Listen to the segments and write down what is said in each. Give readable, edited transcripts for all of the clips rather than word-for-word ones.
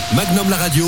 Magnum la radio.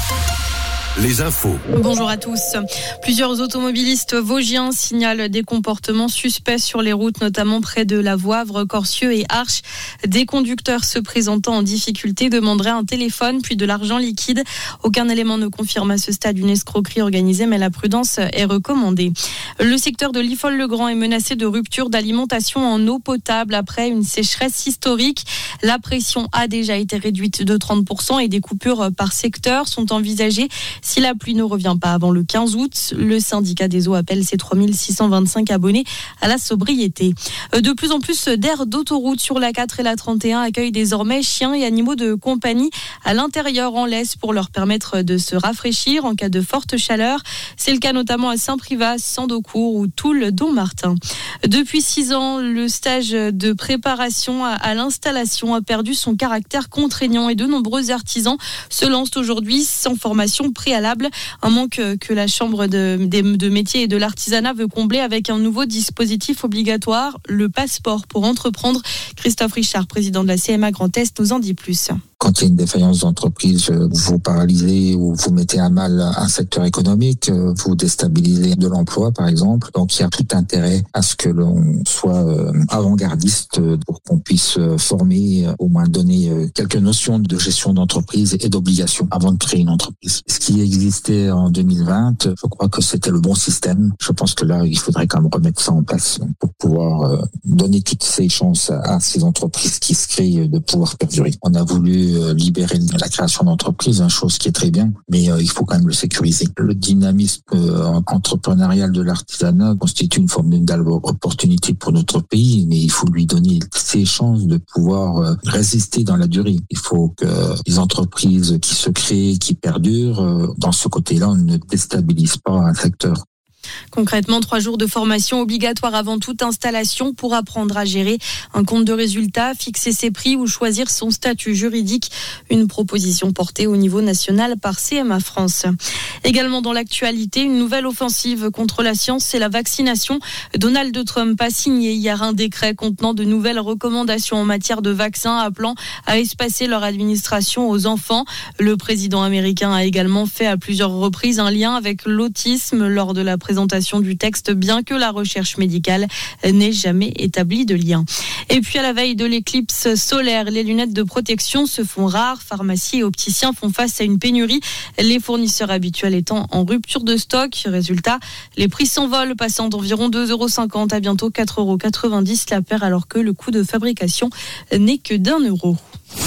Les infos. Bonjour à tous. Plusieurs automobilistes vosgiens signalent des comportements suspects sur les routes, notamment près de la Voivre, Corcieux et Arches. Des conducteurs se présentant en difficulté demanderaient un téléphone puis de l'argent liquide. Aucun élément ne confirme à ce stade une escroquerie organisée, mais la prudence est recommandée. Le secteur de Liffol-le-Grand est menacé de rupture d'alimentation en eau potable après une sécheresse historique. La pression a déjà été réduite de 30% et des coupures par secteur sont envisagées si la pluie ne revient pas avant le 15 août. Le syndicat des eaux appelle ses 3625 abonnés à la sobriété. De plus en plus d'aires d'autoroute sur la 4 et la 31 accueillent désormais chiens et animaux de compagnie à l'intérieur en laisse pour leur permettre de se rafraîchir en cas de forte chaleur. C'est le cas notamment à Saint-Privat, Sandocourt ou Toul-Dommartin. Depuis 6 ans, le stage de préparation à l'installation a perdu son caractère contraignant et de nombreux artisans se lancent aujourd'hui sans formation préalable. Un manque que la Chambre de métiers et de l'artisanat veut combler avec un nouveau dispositif obligatoire, le passeport pour entreprendre. Christophe Richard, président de la CMA Grand Est, nous en dit plus. Quand il y a une défaillance d'entreprise, vous paralysez ou vous mettez à mal un secteur économique, vous déstabilisez de l'emploi par exemple. Donc il y a tout intérêt à ce que l'on soit avant-gardiste pour qu'on puisse former, au moins donner quelques notions de gestion d'entreprise et d'obligation avant de créer une entreprise. Ce qui existait en 2020, je crois que c'était le bon système. Je pense que là, il faudrait quand même remettre ça en place pour pouvoir donner toutes ces chances à ces entreprises qui se créent de pouvoir perdurer. On a voulu libérer la création d'entreprises, chose qui est très bien, mais il faut quand même le sécuriser. Le dynamisme entrepreneurial de l'artisanat constitue une formidable opportunité pour notre pays, mais il faut lui donner ses chances de pouvoir résister dans la durée. Il faut que les entreprises qui se créent, qui perdurent, dans ce côté-là, on ne déstabilise pas un secteur. Concrètement, 3 jours de formation obligatoire avant toute installation pour apprendre à gérer un compte de résultats, fixer ses prix ou choisir son statut juridique. Une proposition portée au niveau national par CMA France. Également dans l'actualité, une nouvelle offensive contre la science et la vaccination. Donald Trump a signé hier un décret contenant de nouvelles recommandations en matière de vaccins appelant à espacer leur administration aux enfants. Le président américain a également fait à plusieurs reprises un lien avec l'autisme lors de la présentation du texte, bien que la recherche médicale n'ait jamais établi de lien. Et puis à la veille de l'éclipse solaire, les lunettes de protection se font rares. Pharmacies et opticiens font face à une pénurie, les fournisseurs habituels étant en rupture de stock. Résultat, les prix s'envolent, passant d'environ 2,50 € à bientôt 4,90 € la paire, alors que le coût de fabrication n'est que d'1 €.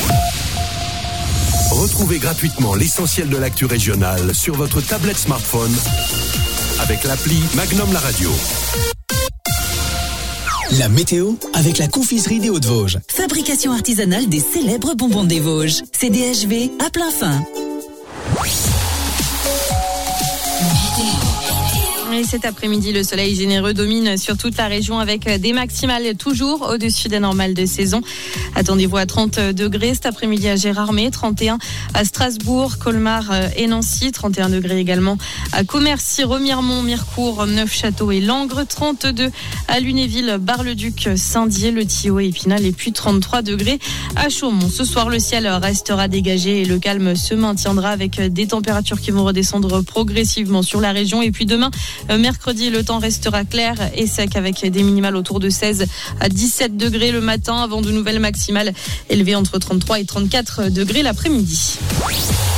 Retrouvez gratuitement l'essentiel de l'actu régionale sur votre tablette smartphone avec l'appli Magnum la radio. La météo avec la confiserie des Hauts-de-Vosges. Fabrication artisanale des célèbres bonbons des Vosges. CDHV à plein fin. Et cet après-midi, le soleil généreux domine sur toute la région avec des maximales toujours au-dessus des normales de saison. Attendez-vous à 30 degrés cet après-midi à Gérardmer, 31 à Strasbourg, Colmar et Nancy, 31 degrés également à Commercy, Remiremont, Mirecourt, Neufchâteau et Langres, 32 à Lunéville, Bar-le-Duc, Saint-Dié, Le Thillot et Épinal, et puis 33 degrés à Chaumont. Ce soir, le ciel restera dégagé et le calme se maintiendra avec des températures qui vont redescendre progressivement sur la région. Et puis demain, mercredi, le temps restera clair et sec avec des minimales autour de 16 à 17 degrés le matin avant de nouvelles maximales élevées entre 33 et 34 degrés l'après-midi.